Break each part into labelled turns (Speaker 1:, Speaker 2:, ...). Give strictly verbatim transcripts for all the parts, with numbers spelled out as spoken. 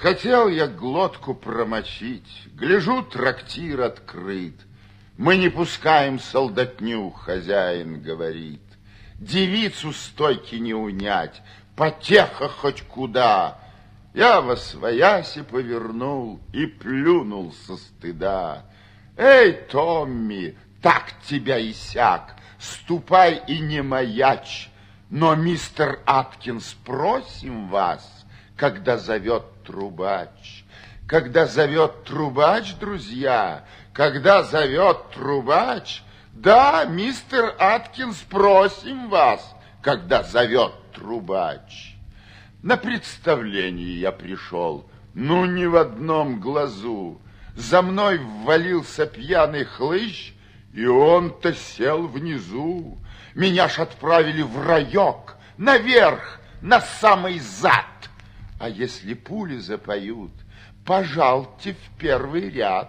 Speaker 1: Хотел я глотку промочить, гляжу, трактир открыт. Мы не пускаем солдатню, хозяин говорит. Девицу стойки не унять, потеха хоть куда. Я восвояси повернул и плюнул со стыда. Эй, Томми, так тебя и сяк, ступай и не маячь. Но, мистер Аткинс, просим вас, когда зовет трубач. Когда зовет трубач, друзья, когда зовет трубач. Да, мистер Аткинс, просим вас, когда зовет трубач. На представление я пришел, ну, ни в одном глазу. За мной ввалился пьяный хлыщ, и он-то сел внизу. Меня ж отправили в раек, наверх, на самый зад. А если пули запоют, пожалуйте в первый ряд.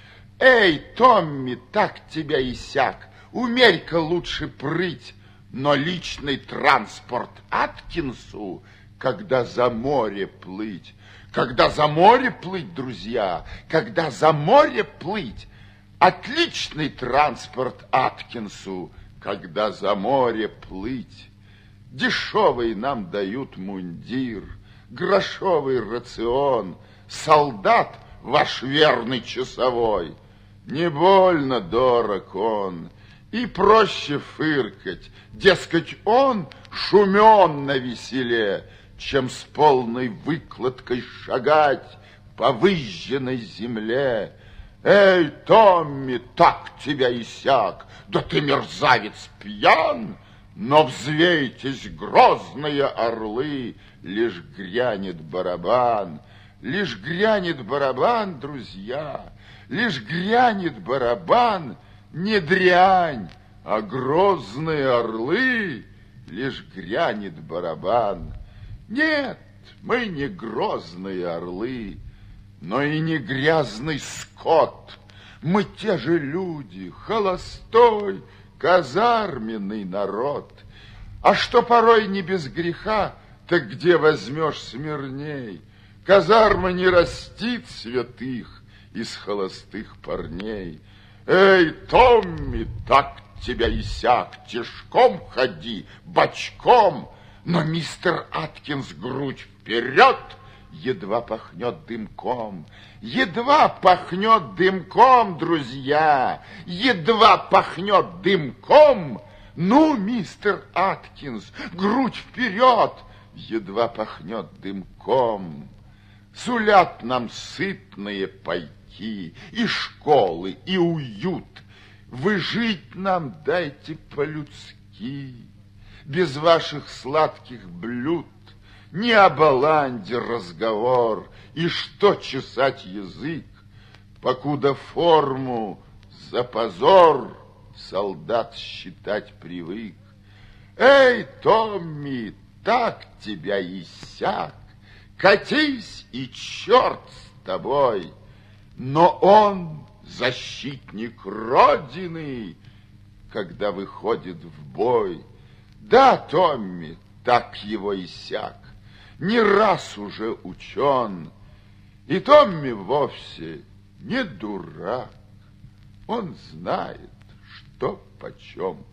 Speaker 1: Эй, Томми, так тебя и сяк, умерь-ка лучше прыть, но личный транспорт Аткинсу, когда за море плыть, когда за море плыть, друзья, когда за море плыть, отличный транспорт Аткинсу, когда за море плыть. Дешевый нам дают мундир, грошовый рацион, солдат ваш верный часовой. Не больно дорог он, и проще фыркать, дескать, он шумен на веселе, чем с полной выкладкой шагать по выжженной земле. Эй, Томми, так тебя и сяк, да ты, мерзавец, пьян, но взвейтесь, грозные орлы, лишь грянет барабан, лишь грянет барабан, друзья, лишь грянет барабан, не дрянь, а грозные орлы, лишь грянет барабан. Нет, мы не грозные орлы, но и не грязный скот. Мы те же люди, холостой, казарменный народ. А что порой не без греха, так где возьмешь смирней? Казарма не растит святых из холостых парней. Эй, Томми, так тебя и сяк, тишком ходи, бочком, но мистер Аткинс, грудь вперед, едва пахнет дымком, едва пахнет дымком, друзья, едва пахнет дымком. Ну, мистер Аткинс, грудь вперед, едва пахнет дымком. Сулят нам сытные пайки, и школы, и уют. Вы жить нам дайте по-людски, без ваших сладких блюд. Не о баланде разговор, и что чесать язык, покуда форму за позор солдат считать привык. Эй, Томми, так тебя и сяк, катись и черт с тобой, но он защитник Родины, когда выходит в бой. Да, Томми, так его и сяк, не раз уже учен, и Томми вовсе не дурак, он знает, что почем.